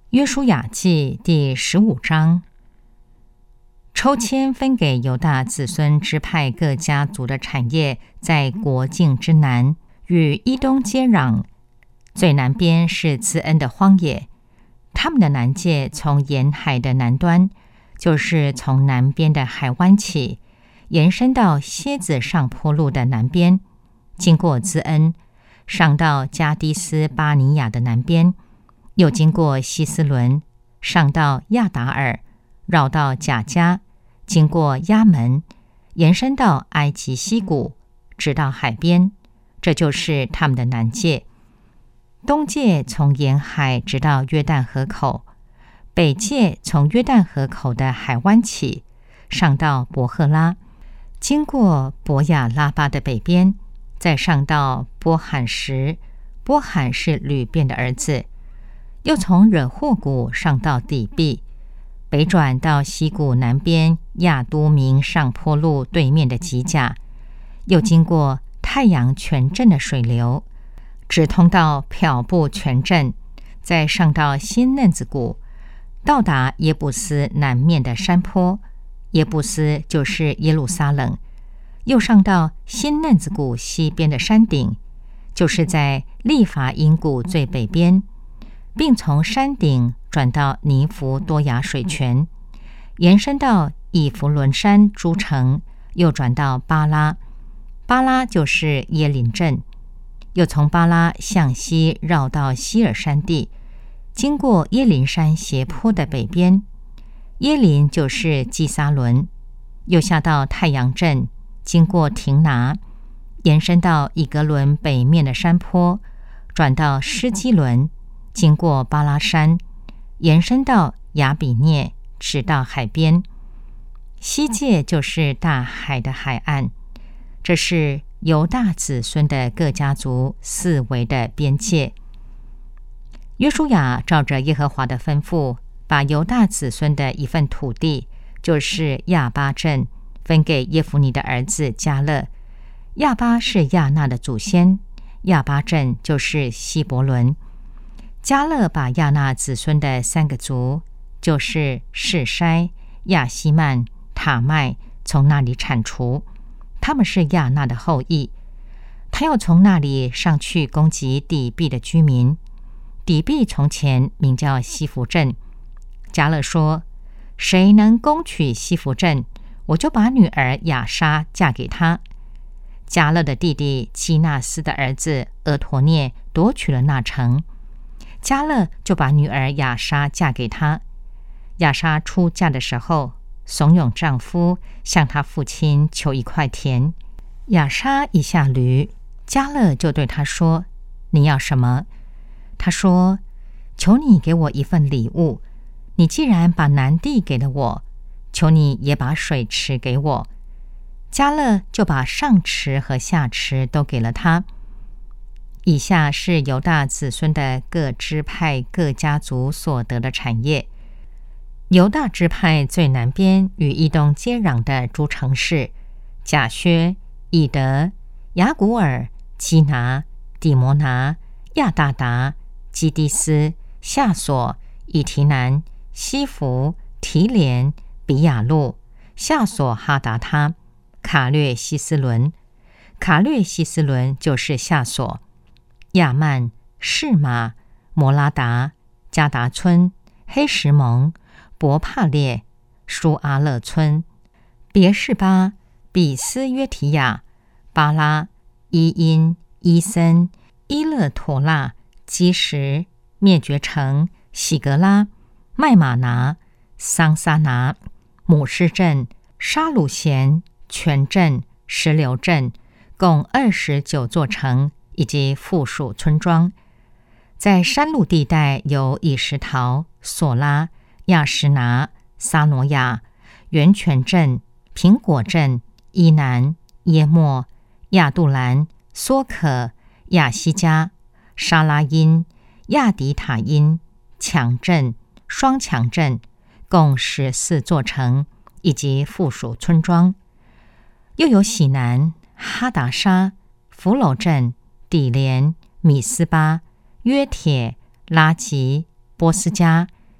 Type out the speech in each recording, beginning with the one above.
约书亚记第15章，抽签分给犹大子孙支派各家族的产业，在国境之南，与以东接壤。最南边是兹恩的荒野，他们的南界从沿海的南端，就是从南边的海湾起，延伸到蝎子上坡路的南边，经过兹恩，上到加迪斯巴尼亚的南边，又经过希斯伦，上到亚达尔，绕到甲迦，经过亚门，延伸到埃及西谷，直到海边。这就是他们的南界。东界从沿海直到约旦河口，北界从约旦河口的海湾起，上到伯赫拉，经过伯亚拉巴的北边，再上到波罕什。波罕是吕便的儿子。又从惹霍谷上到底壁，北转到西谷南边亚都明上坡路对面的吉甲，又经过太阳泉镇的水流，直通到漂布泉镇，再上到新嫩子谷，到达耶布斯南面的山坡，耶布斯就是耶路撒冷，又上到新嫩子谷西边的山顶，就是在利法因谷最北边，并从山顶转到尼弗多雅水泉，延伸到以弗伦山诸城，又转到巴拉。巴拉就是耶林镇，又从巴拉向西绕到希尔山地，经过耶林山斜坡的北边，耶林就是基撒伦，又下到太阳镇，经过廷拿，延伸到以格伦北面的山坡，转到施基伦，经过巴拉山，延伸到亚比涅，直到海边。西界就是大海的海岸。这是犹大子孙的各家族四围的边界。约书亚照着耶和华的吩咐，把犹大子孙的一份土地，就是亚巴镇，分给耶孚尼的儿子迦勒。亚巴是亚纳的祖先，亚巴镇就是希伯伦。迦勒把亚纳子孙的三个族，就是示筛、亚希曼、塔麦，从那里铲除，他们是亚纳的后裔。他要从那里上去攻击底壁的居民。底壁从前名叫西弗镇。迦勒说：谁能攻取西弗镇，我就把女儿亚莎嫁给他。迦勒的弟弟基纳斯的儿子俄陀涅夺取了那城，迦勒就把女儿亚莎嫁给他。亚莎出嫁的时候，怂恿丈夫向他父亲求一块田。亚莎一下驴，迦勒就对他说：你要什么？他说：求你给我一份礼物，你既然把南地给了我，求你也把水池给我。迦勒就把上池和下池都给了他。以下是犹大子孙的各支派各家族所得的产业。犹大支派最南边与以东接壤的诸城市：甲薛、以德、雅古尔、基拿、底摩拿、亚大达、基迪斯、夏索、以提南、西弗、提连、比亚路、夏索哈达他、卡略西斯伦。卡略西斯伦就是夏索。亚曼、士马、摩拉达、加达村、黑石蒙、伯帕列、舒阿勒村、别是巴、比斯约提亚、巴拉、伊因、伊森、伊勒陀拉、基什、灭绝城、喜格拉、麦马拿、桑撒拿、母狮镇、沙鲁贤、全镇、石榴镇，共29座城以及附属村庄。在山路地带有以实陶、索拉、亚什拿、撒挪亚、源泉镇、苹果镇、伊南、耶莫、亚杜兰、梭可、亚西加、沙拉因、亚迪塔因、强镇、双强镇，共14座城以及附属村庄。又有喜南、哈达沙、弗楼镇、底连、米斯巴、约铁、拉吉、波斯加、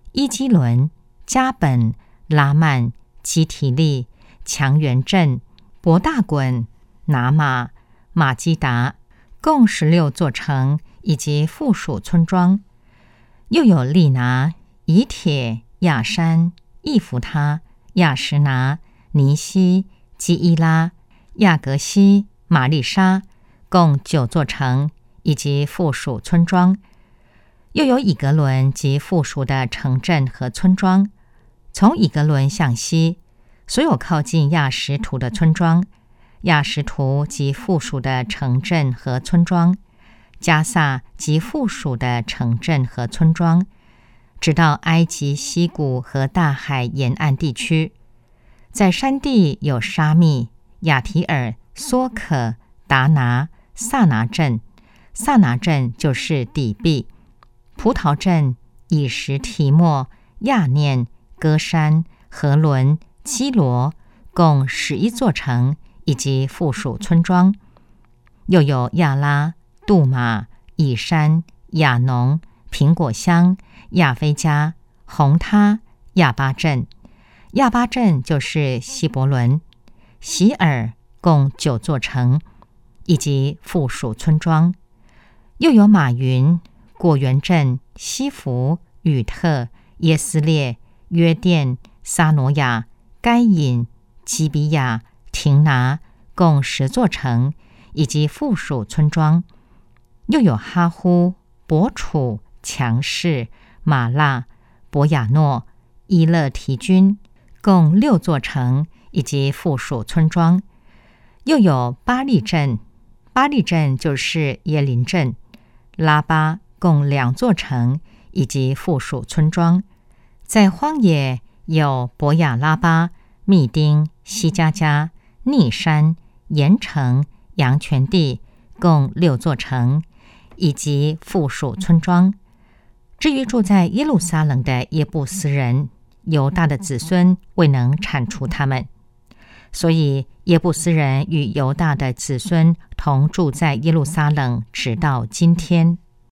伊基伦、加本、拉曼、基提利、强原镇、伯大滚、拿马、马基达，共16座城以及附属村庄。又有利拿、以铁、亚山、易弗他、亚什拿、尼西、基伊拉、亚格西、玛丽莎，共9座城以及附属村庄。又有以格伦及附属的城镇和村庄。从以格伦向西，所有靠近亚什图的村庄，亚什图及附属的城镇和村庄，加萨及附属的城镇和村庄，直到埃及西谷和大海沿岸地区。在山地有沙密、亚提尔、梭可、达拿、萨拿镇，萨拿镇就是底壁，葡萄镇、以实提莫、亚念、歌山、和伦、基罗，共11座城以及附属村庄。又有亚拉、杜马、以山、亚农、苹果乡、亚非加、红他、亚巴镇。亚巴镇就是希伯伦、喜尔，共9座城以及附属村庄。又有马云、果园镇、西弗、宇特、耶斯列、约甸、撒挪亚、该隐、基比亚、廷拿，共10座城以及附属村庄。又有哈呼、伯楚、强势、马拉、博亚诺、伊勒提军，共6座城以及附属村庄。又有巴利镇，巴利镇就是耶林镇，拉巴，共2座城以及附属村庄。在荒野有博亚拉巴、密丁、西加加、逆山、盐城、阳泉地，共6座城以及附属村庄。至于住在耶路撒冷的耶布斯人，犹大的子孙未能铲除他们，所以耶布斯人与犹大的子孙同住在耶路撒冷，直到今天。